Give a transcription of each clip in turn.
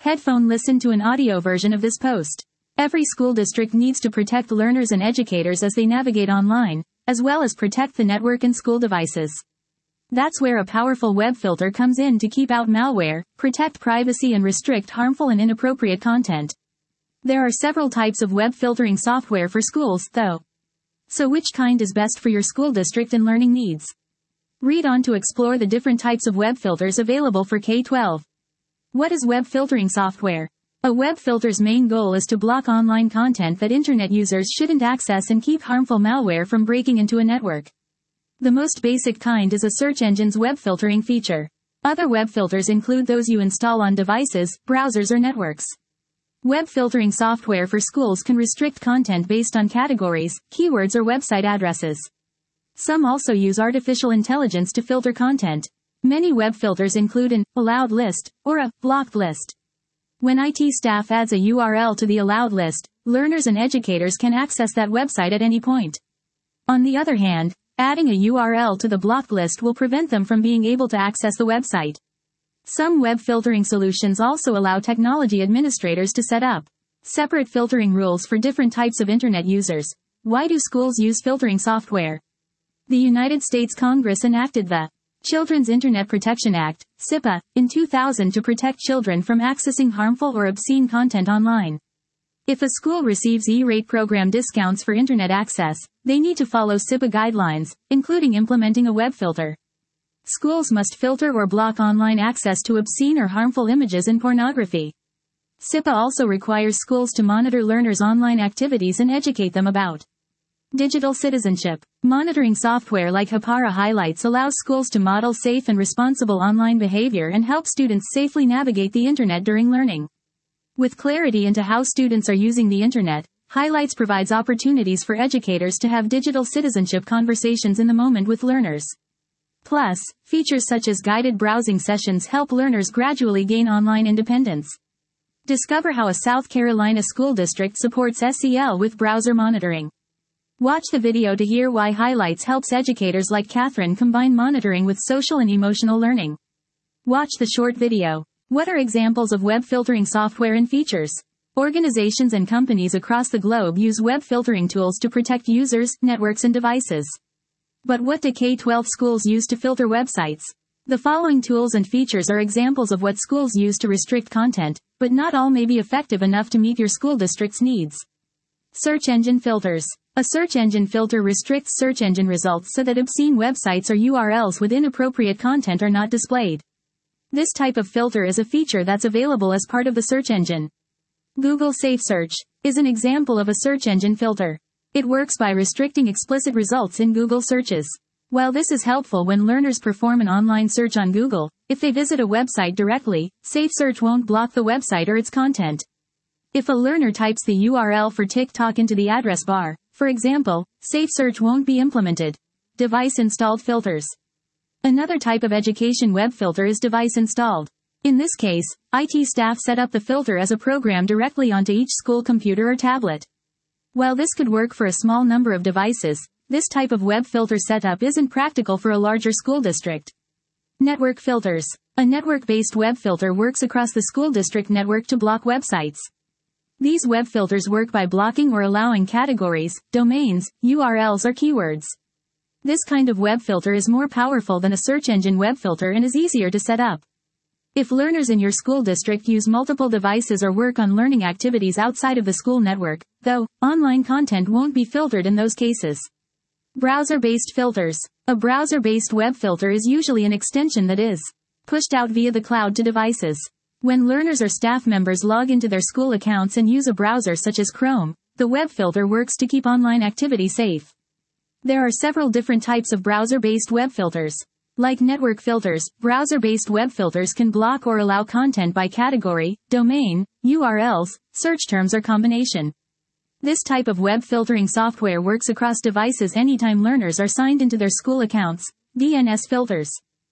Headphone. Listen to an audio version of this post. Every school district needs to protect learners and educators as they navigate online, as well as protect the network and school devices. That's where a powerful web filter comes in to keep out malware, protect privacy and restrict harmful and inappropriate content. There are several types of web filtering software for schools, though. So which kind is best for your school district and learning needs? Read on to explore the different types of web filters available for K-12. What is web filtering software? A web filter's main goal is to block online content that internet users shouldn't access and keep harmful malware from breaking into a network. The most basic kind is a search engine's web filtering feature. Other web filters include those you install on devices, browsers or networks. Web filtering software for schools can restrict content based on categories, keywords or website addresses. Some also use artificial intelligence to filter content. Many web filters include an allowed list or a blocked list. When IT staff adds a URL to the allowed list, learners and educators can access that website at any point. On the other hand, adding a URL to the blocked list will prevent them from being able to access the website. Some web filtering solutions also allow technology administrators to set up separate filtering rules for different types of internet users. Why do schools use filtering software? The United States Congress enacted the Children's Internet Protection Act, CIPA, in 2000 to protect children from accessing harmful or obscene content online. If a school receives E-rate program discounts for internet access, they need to follow CIPA guidelines, including implementing a web filter. Schools must filter or block online access to obscene or harmful images and pornography. CIPA also requires schools to monitor learners' online activities and educate them about digital citizenship. Monitoring software like Hapara Highlights allows schools to model safe and responsible online behavior and help students safely navigate the internet during learning. With clarity into how students are using the internet, Highlights provides opportunities for educators to have digital citizenship conversations in the moment with learners. Plus, features such as guided browsing sessions help learners gradually gain online independence. Discover how a South Carolina school district supports SEL with browser monitoring. Watch the video to hear why Highlights helps educators like Catherine combine monitoring with social and emotional learning. Watch the short video. What are examples of web filtering software and features? Organizations and companies across the globe use web filtering tools to protect users, networks and devices. But what do K-12 schools use to filter websites? The following tools and features are examples of what schools use to restrict content, but not all may be effective enough to meet your school district's needs. Search engine filters. A search engine filter restricts search engine results so that obscene websites or URLs with inappropriate content are not displayed. This type of filter is a feature that's available as part of the search engine. Google Safe Search is an example of a search engine filter. It works by restricting explicit results in Google searches. While this is helpful when learners perform an online search on Google, if they visit a website directly, Safe Search won't block the website or its content. If a learner types the URL for TikTok into the address bar, for example, Safe Search won't be implemented. Device installed filters. Another type of education web filter is device installed. In this case, IT staff set up the filter as a program directly onto each school computer or tablet. While this could work for a small number of devices, this type of web filter setup isn't practical for a larger school district. Network filters. A network-based web filter works across the school district network to block websites. These web filters work by blocking or allowing categories, domains, URLs or keywords. This kind of web filter is more powerful than a search engine web filter and is easier to set up. If learners in your school district use multiple devices or work on learning activities outside of the school network, though, online content won't be filtered in those cases. Browser-based filters. A browser-based web filter is usually an extension that is pushed out via the cloud to devices. When learners or staff members log into their school accounts and use a browser such as Chrome, the web filter works to keep online activity safe. There are several different types of browser-based web filters. Like network filters, browser-based web filters can block or allow content by category, domain, URLs, search terms or combination. This type of web filtering software works across devices anytime learners are signed into their school accounts. DNS filters.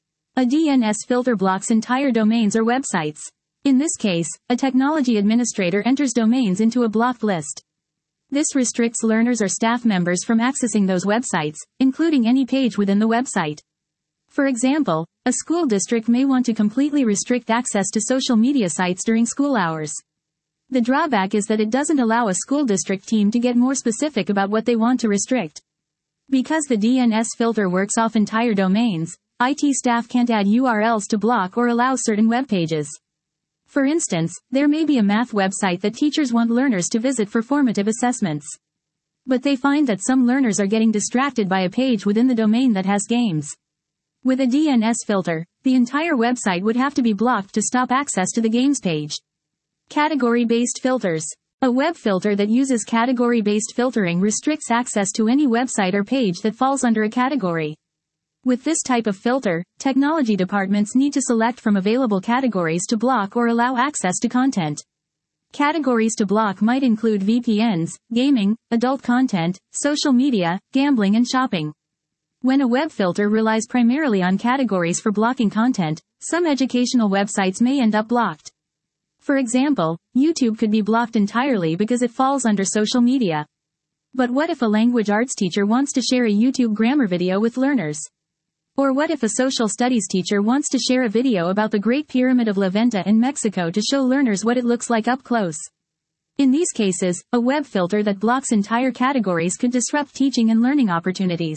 A DNS filter blocks entire domains or websites. In this case, a technology administrator enters domains into a blocked list. This restricts learners or staff members from accessing those websites, including any page within the website. For example, a school district may want to completely restrict access to social media sites during school hours. The drawback is that it doesn't allow a school district team to get more specific about what they want to restrict. Because the DNS filter works off entire domains, IT staff can't add URLs to block or allow certain web pages. For instance, there may be a math website that teachers want learners to visit for formative assessments. But they find that some learners are getting distracted by a page within the domain that has games. With a DNS filter, the entire website would have to be blocked to stop access to the games page. Category-based filters. A web filter that uses category-based filtering restricts access to any website or page that falls under a category. With this type of filter, technology departments need to select from available categories to block or allow access to content. Categories to block might include VPNs, gaming, adult content, social media, gambling and shopping. When a web filter relies primarily on categories for blocking content, some educational websites may end up blocked. For example, YouTube could be blocked entirely because it falls under social media. But what if a language arts teacher wants to share a YouTube grammar video with learners? Or what if a social studies teacher wants to share a video about the Great Pyramid of La Venta in Mexico to show learners what it looks like up close? In these cases, a web filter that blocks entire categories could disrupt teaching and learning opportunities.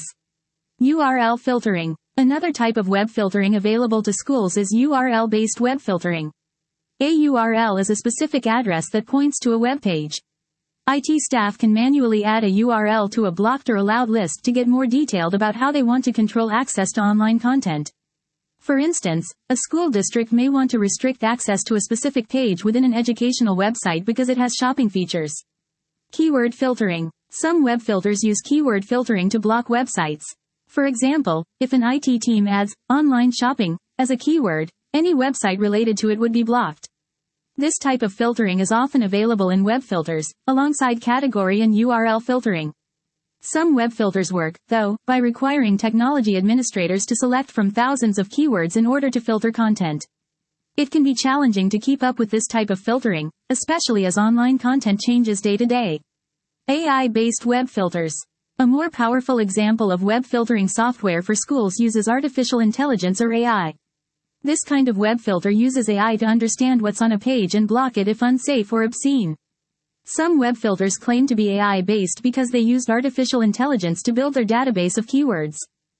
URL filtering. Another type of web filtering available to schools is URL-based web filtering. A URL is a specific address that points to a web page. IT staff can manually add a URL to a blocked or allowed list to get more detailed about how they want to control access to online content. For instance, a school district may want to restrict access to a specific page within an educational website because it has shopping features. Keyword filtering. Some web filters use keyword filtering to block websites. For example, if an IT team adds online shopping as a keyword, any website related to it would be blocked. This type of filtering is often available in web filters, alongside category and URL filtering. Some web filters work, though, by requiring technology administrators to select from thousands of keywords in order to filter content. It can be challenging to keep up with this type of filtering, especially as online content changes day to day. AI-based web filters. A more powerful example of web filtering software for schools uses artificial intelligence or AI. This kind of web filter uses AI to understand what's on a page and block it if unsafe or obscene. Some web filters claim to be AI-based because they used artificial intelligence to build their database of keywords.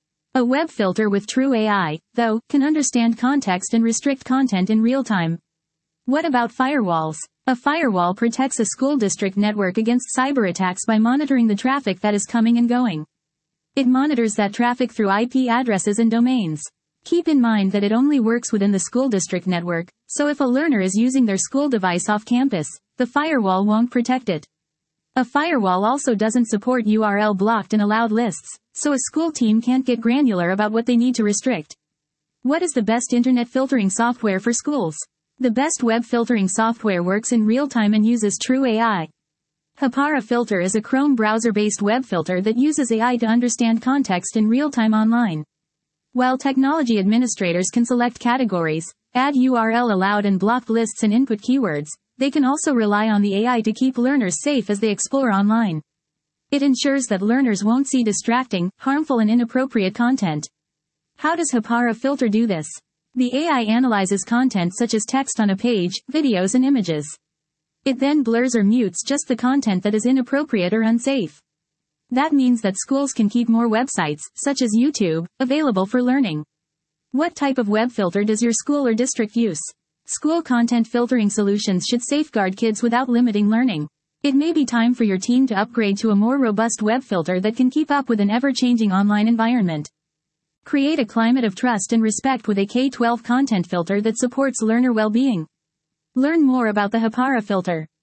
A web filter with true AI, though, can understand context and restrict content in real time. What about firewalls? A firewall protects a school district network against cyber attacks by monitoring the traffic that is coming and going. It monitors that traffic through IP addresses and domains. Keep in mind that it only works within the school district network, so if a learner is using their school device off campus, the firewall won't protect it. A firewall also doesn't support URL blocked and allowed lists, so a school team can't get granular about what they need to restrict. What is the best internet filtering software for schools? The best web filtering software works in real time and uses true AI. Hapara Filter is a Chrome browser-based web filter that uses AI to understand context in real time online. While technology administrators can select categories, add URL allowed and blocked lists and input keywords, they can also rely on the AI to keep learners safe as they explore online. It ensures that learners won't see distracting, harmful and inappropriate content. How does Hapara Filter do this? The AI analyzes content such as text on a page, videos and images. It then blurs or mutes just the content that is inappropriate or unsafe. That means that schools can keep more websites, such as YouTube, available for learning. What type of web filter does your school or district use? School content filtering solutions should safeguard kids without limiting learning. It may be time for your team to upgrade to a more robust web filter that can keep up with an ever-changing online environment. Create a climate of trust and respect with a K-12 content filter that supports learner well-being. Learn more about the Hapara filter.